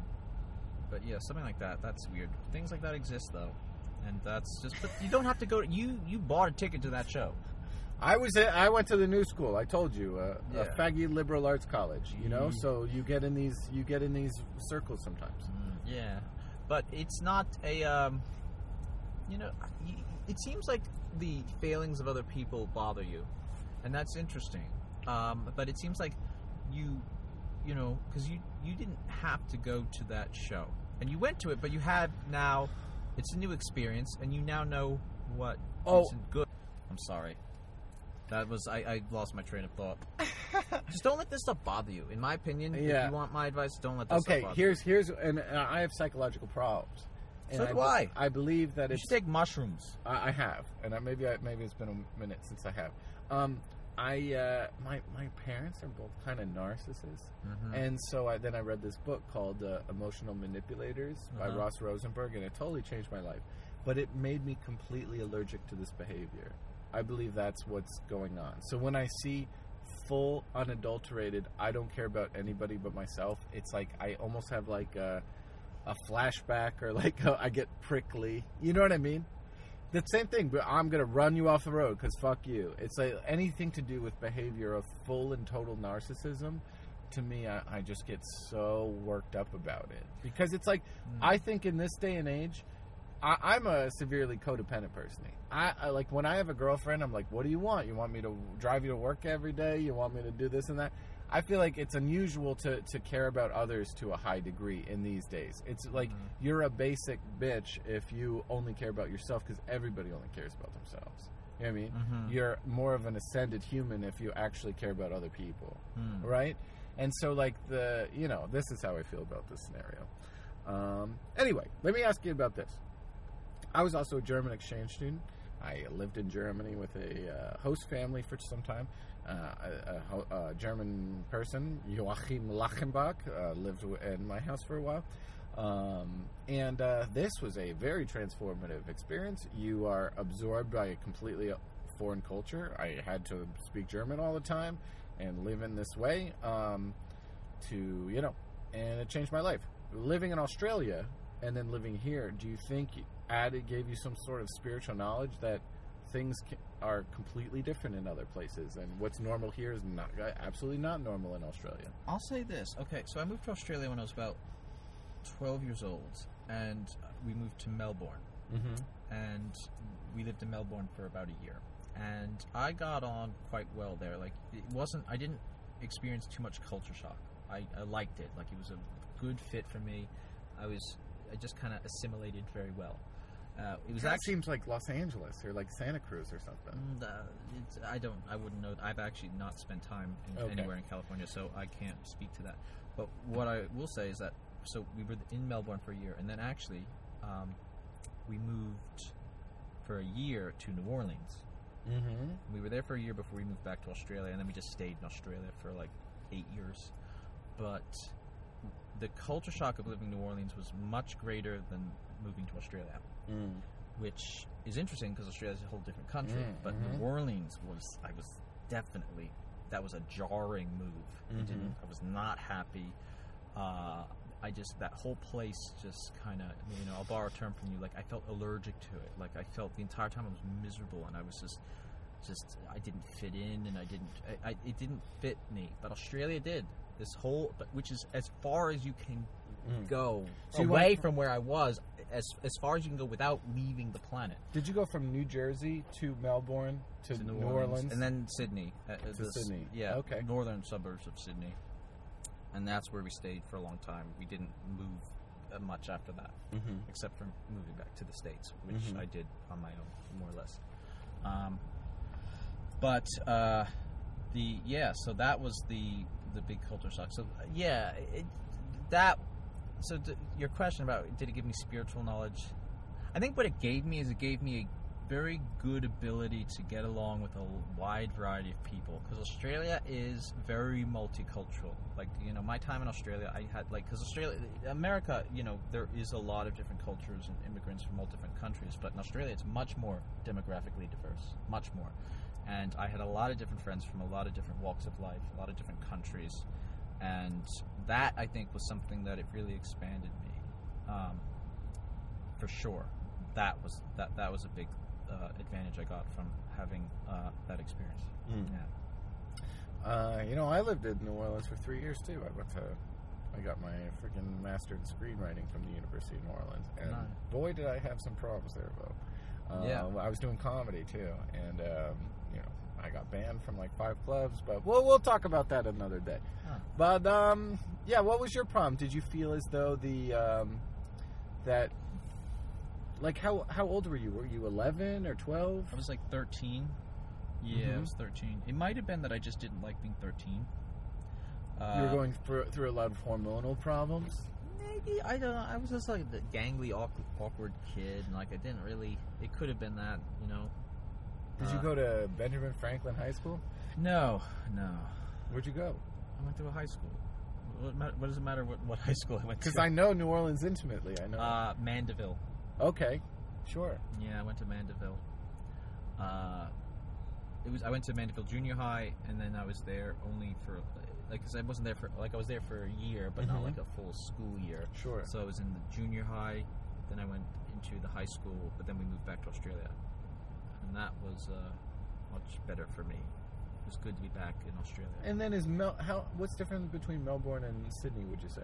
but yeah, something like that. That's weird. Things like that exist though, and that's just. But you don't have to go. You you bought a ticket to that show. I was at, I went to the new school. I told you, uh, Yeah. a faggy liberal arts college. You know, Mm. so you get in these you get in these circles sometimes. Yeah, but it's not a. Um, you know, y- it seems like the failings of other people bother you, and that's interesting. Um, but it seems like you, you know, because you you didn't have to go to that show, and you went to it, but you have now. It's a new experience, and you now know what Oh. isn't good. I'm sorry. That was I, I lost my train of thought. Just don't let this stuff bother you. In my opinion, Yeah. if you want my advice, don't let this Okay, stuff bother here's here's and uh, I have psychological problems. And So I do be- I. I believe that you. You it's should take mushrooms. I, I have, and I, maybe I, maybe it's been a minute since I have. Um, I uh, my my parents are both kind of narcissists, Mhm. and so I, then I read this book called uh, Emotional Manipulators by Uh-huh. Ross Rosenberg, and it totally changed my life. But it made me completely allergic to this behavior. I believe that's what's going on. So when I see full, unadulterated, I don't care about anybody but myself, it's like I almost have like a, a flashback or like a, I get prickly. You know what I mean? The same thing, but I'm going to run you off the road because fuck you. It's like anything to do with behavior of full and total narcissism. To me, I, I just get so worked up about it. Because it's like, Mm. I think in this day and age, I, I'm a severely codependent person. I, I like when I have a girlfriend, I'm like, what do you want? You want me to drive you to work every day? You want me to do this and that? I feel like it's unusual to, to care about others to a high degree in these days. It's like Mhm. you're a basic bitch if you only care about yourself because everybody only cares about themselves. You know what I mean? Mhm. You're more of an ascended human if you actually care about other people, Mm. right? And so, like, the, you know, this is how I feel about this scenario. Um, anyway, let me ask you about this. I was also a German exchange student. I lived in Germany with a uh, host family for some time. Uh, a, a, ho- a German person, Joachim Lachenbach, uh, lived w- in my house for a while. Um, and uh, this was a very transformative experience. You are absorbed by a completely foreign culture. I had to speak German all the time and live in this way um, to, you know, and it changed my life. Living in Australia and then living here, do you think added gave you some sort of spiritual knowledge that things ca- are completely different in other places, and what's normal here is not absolutely not normal in Australia? I'll say this. Okay, so I moved to Australia when I was about twelve years old, and we moved to Melbourne. Mm-hmm. And we lived in Melbourne for about a year. And I got on quite well there. Like, it wasn't, I didn't experience too much culture shock. I, I liked it. Like, it was a good fit for me. I was, I just kind of assimilated very well. Uh, it was That actually, seems like Los Angeles or like Santa Cruz or something. Mm, uh, it's, I don't, I wouldn't know. I've actually not spent time in, Okay. anywhere in California, so I can't speak to that. But what I will say is that, so we were in Melbourne for a year, and then actually, um, we moved for a year to New Orleans. Mm-hmm. We were there for a year before we moved back to Australia, and then we just stayed in Australia for like eight years. But the culture shock of living in New Orleans was much greater than moving to Australia, Mm. which is interesting because Australia is a whole different country. Mm, but mhm. New Orleans was, I was definitely, that was a jarring move. I, Mhm. didn't, I was not happy. Uh, I just, that whole place just kind of, you know, I'll borrow a term from you, like I felt allergic to it. Like I felt the entire time I was miserable, and I was just, just, I didn't fit in, and I didn't, I, I, it didn't fit me. But Australia did. This whole, but which is as far as you can Mm. go So you away went from where I was, as as far as you can go without leaving the planet. Did you go from New Jersey to Melbourne to, To New, Orleans, and then Sydney. Uh, uh, To this- Sydney. Yeah, Okay. northern suburbs of Sydney. And that's where we stayed for a long time. We didn't move uh, much after that, Mm-hmm. except for moving back to the States, which Mhm. I did on my own, more or less. Um, but, uh, the, yeah, so that was the, the big culture shock. So, uh, yeah, it, that, so d- your question about did it give me spiritual knowledge? I think what it gave me is it gave me a very good ability to get along with a wide variety of people, because Australia is very multicultural. Like, you know, my time in Australia, I had like, because Australia, America, you know, there is a lot of different cultures and immigrants from all different countries, but in Australia it's much more demographically diverse, much more. And I had a lot of different friends from a lot of different walks of life, a lot of different countries. and that I think was something that it really expanded me, um, for sure. That was that that was a big uh, advantage I got from having uh, that experience. Mm. Yeah. Uh, you know, I lived in New Orleans for three years too. I went to, I got my freaking master in screenwriting from the University of New Orleans, and Nice. boy, did I have some problems there, though. Uh, Yeah. I was doing comedy too, and um, you know, I got banned from like five clubs, but we'll we'll talk about that another day. Huh. But um, yeah, what was your problem? Did you feel as though the um, that like how how old were you? Were you eleven or twelve? I was like thirteen. Yeah, Mhm. I was thirteen. It might have been that I just didn't like being thirteen. Uh, You were going for, through a lot of hormonal problems. Maybe I don't know. I was just like the gangly, awkward, awkward kid, and like I didn't really. It could have been that, you know. Did Uh, you go to Benjamin Franklin High School? No, no. Where'd you go? I went to a high school. What, ma- what does it matter what, what high school I went to? Because I know New Orleans intimately. I know. uh, Mandeville. okay, sure. Yeah, I went to Mandeville. Uh, it was I went to Mandeville Junior High, and then I was there only for like because I wasn't there for like I was there for a year, but Mhm. not like a full school year. Sure. So I was in the junior high, then I went into the high school, but then we moved back to Australia, and that was uh, much better for me. It was good to be back in Australia. And then is Mel? How? What's different between Melbourne and Sydney? Would you say?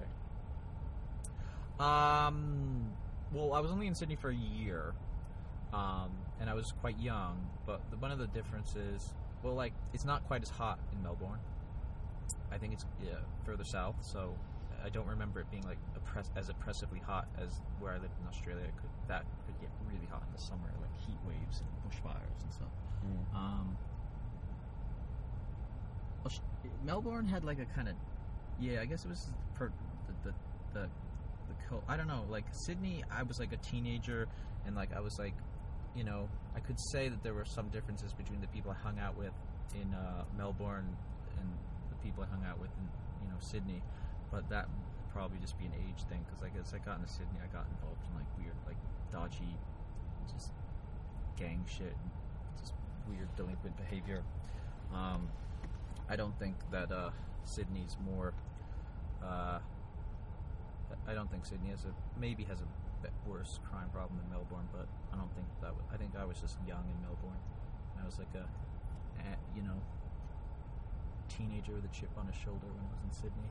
Um, well, I was only in Sydney for a year, um, and I was quite young. But the, one of the differences, well, like it's not quite as hot in Melbourne. I think it's yeah, further south, so I don't remember it being like oppress- as oppressively hot as where I lived in Australia. It could that could get really hot in the summer, like heat waves and bushfires and stuff. Um, Aus- Melbourne had like a kind of, yeah, I guess it was per, the the the, the co- I don't know, like Sydney. I was like a teenager, and like I was like, you know, I could say that there were some differences between the people I hung out with in uh, Melbourne and the people I hung out with in you know Sydney, but that would probably just be an age thing because I guess I got into Sydney, I got involved in like weird, like dodgy, just gang shit, and just weird delinquent behavior. Um, I don't think that uh, Sydney's more. Uh, I don't think Sydney has a maybe has a bit worse crime problem than Melbourne, but I don't think that. Was, I think I was just young in Melbourne. I was like a, a, you know, teenager with a chip on his shoulder when I was in Sydney.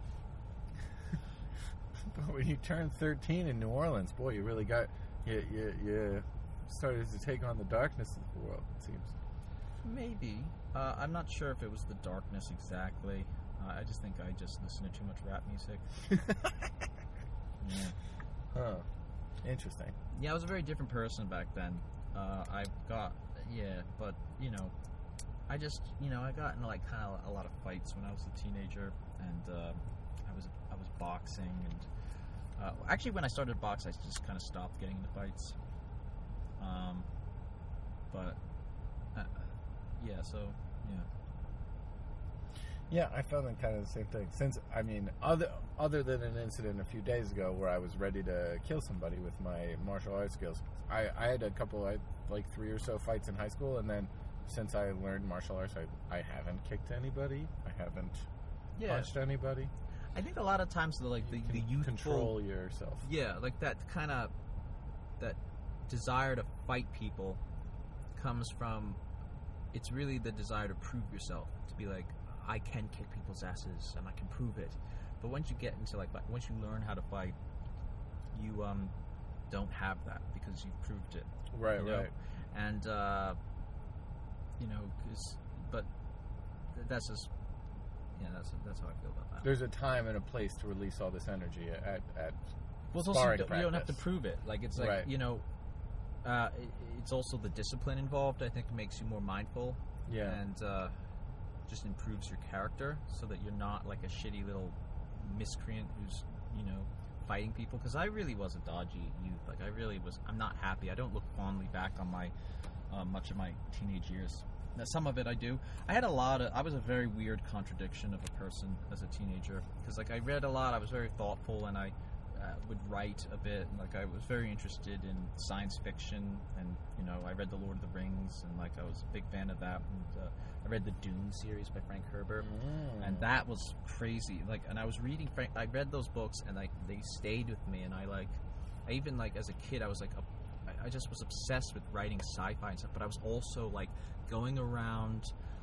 But when you turned thirteen in New Orleans, boy, you really got you you, you started to take on the darkness of the world. It seems. Maybe. Uh, I'm not sure if it was the darkness exactly. Uh, I just think I just listened to too much rap music. Yeah. Huh. Interesting. Yeah, I was a very different person back then. Uh, I got, yeah, but, you know, I just, you know, I got into, like, kind of a lot of fights when I was a teenager, and uh, I was I was boxing, and uh, actually when I started boxing, I just kind of stopped getting into fights. Um, but, uh, yeah, so, yeah. Yeah, I found that kind of the same thing. Since I mean, other other than an incident a few days ago where I was ready to kill somebody with my martial arts skills, I, I had a couple, I like three or so fights in high school, and then since I learned martial arts, I I haven't kicked anybody, I haven't Yeah. punched anybody. I think a lot of times, the, like, the, You the can youthful... control yourself. Yeah, like that kind of that desire to fight people comes from it's really the desire to prove yourself, to be like, I can kick people's asses and I can prove it. But once you get into like once you learn how to fight, you um don't have that because you've proved it. Right, you know? right. And uh, you know, cause, but that's just yeah, that's that's how I feel about that. There's a time and a place to release all this energy at at Well, it's also, sparring you don't have to practice. prove it. Like it's like Right. you know, uh, it, it's also the discipline involved. I think makes you more mindful. Yeah. And uh, just improves your character so that you're not like a shitty little miscreant who's you know fighting people. Because I really was a dodgy youth. Like I really was. I'm not happy. I don't look fondly back on my uh, much of my teenage years. Now, some of it I do. I had a lot of. I was a very weird contradiction of a person as a teenager because like I read a lot. I was very thoughtful and I uh, would write a bit. And, like, I was very interested in science fiction, and you know, I read The Lord of the Rings, and like I was a big fan of that. And uh, I read the Dune series by Frank Herbert, Mm. and that was crazy. Like, and I was reading Frank. I read those books, and like they stayed with me. And I like, I even like as a kid, I was like, a, I, I just was obsessed with writing sci-fi and stuff. But I was also like going around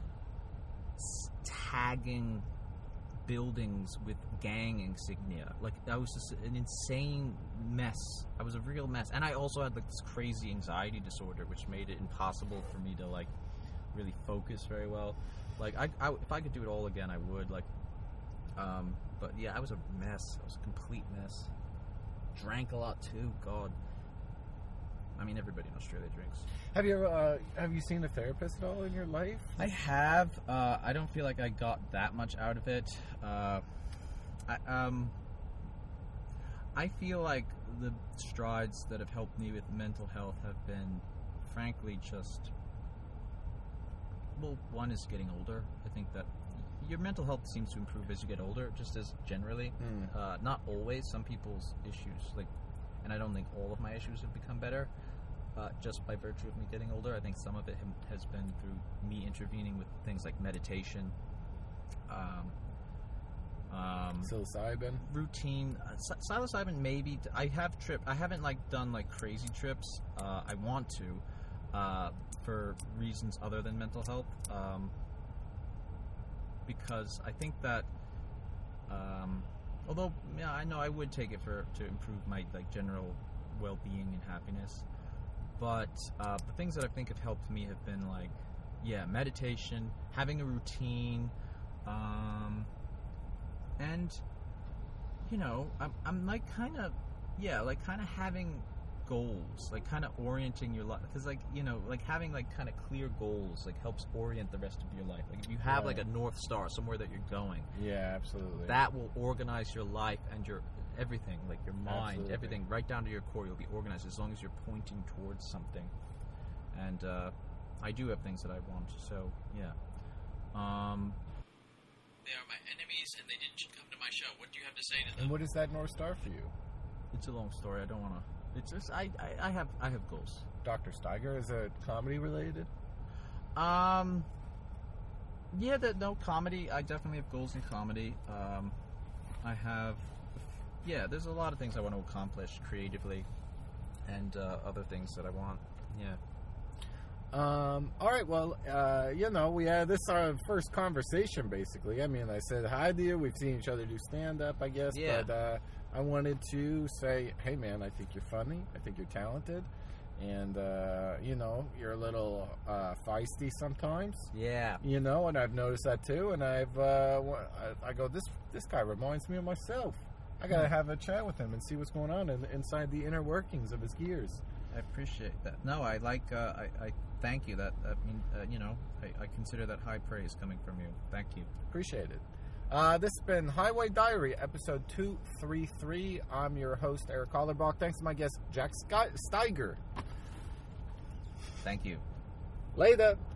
s- tagging buildings with gang insignia. Like, I was just an insane mess. I was a real mess. And I also had like this crazy anxiety disorder, which made it impossible for me to like really focus very well. Like, I, I if I could do it all again, I would. Like, um, but yeah, I was a mess. I was a complete mess. Drank a lot too. God. I mean, everybody in Australia drinks. Have you ever, uh, have you seen a therapist at all in your life? I have. Uh, I don't feel like I got that much out of it. Uh, I, um, I feel like the strides that have helped me with mental health have been, frankly, just... Well, one is getting older. I think that your mental health seems to improve as you get older, just as generally. Mm. Uh, not always. Some people's issues, like, and I don't think all of my issues have become better. Uh, just by virtue of me getting older. I think some of it has been through me intervening with things like meditation, um, um, Psilocybin? routine. Uh, psilocybin, maybe. I have trip. I haven't like done like crazy trips. Uh, I want to, uh, for reasons other than mental health, um, because I think that. Um, although, yeah, I know I would take it for to improve my like general well-being and happiness. But uh, the things that I think have helped me have been like, yeah, meditation, having a routine, um, and, you know, I'm, I'm like kind of, yeah, like kind of having goals, like kind of orienting your life. Because, like, you know, like having like kind of clear goals, like helps orient the rest of your life. Like if you have like a North Star, somewhere that you're going, Yeah, absolutely. that will organize your life and your everything, like your mind, Absolutely. everything, right down to your core. You'll be organized as long as you're pointing towards something. And uh, I do have things that I want, so yeah. Um, They are my enemies, and they didn't come to my show. What do you have to say to them? And what is that North Star for you? it's a long story. I don't want to. It's just I, I, I have I have goals. Doctor Steiger, is it comedy related? Um, yeah, that no comedy. I definitely have goals in comedy. Um, I have, yeah. There's a lot of things I want to accomplish creatively, and uh, other things that I want. Yeah. Um, all right, well, uh, you know, we had this our first conversation, basically. I mean, I said hi to you. We've seen each other do stand-up, I guess. Yeah. But uh, I wanted to say, hey, man, I think you're funny. I think you're talented. And, uh, you know, you're a little uh, feisty sometimes. Yeah. You know, and I've noticed that, too. And I've, uh, wa- I, I go, this this guy reminds me of myself. I got to have a chat with him and see what's going on in, inside the inner workings of his gears. I appreciate that. No, I like. Uh, I, I thank you. That I mean, uh, you know, I, I consider that high praise coming from you. Thank you. Appreciate it. Uh, this has been Highway Diary, episode two thirty-three. I'm your host, Eric Hollerbach. Thanks to my guest, Jack Sky- Steiger. Thank you. Later.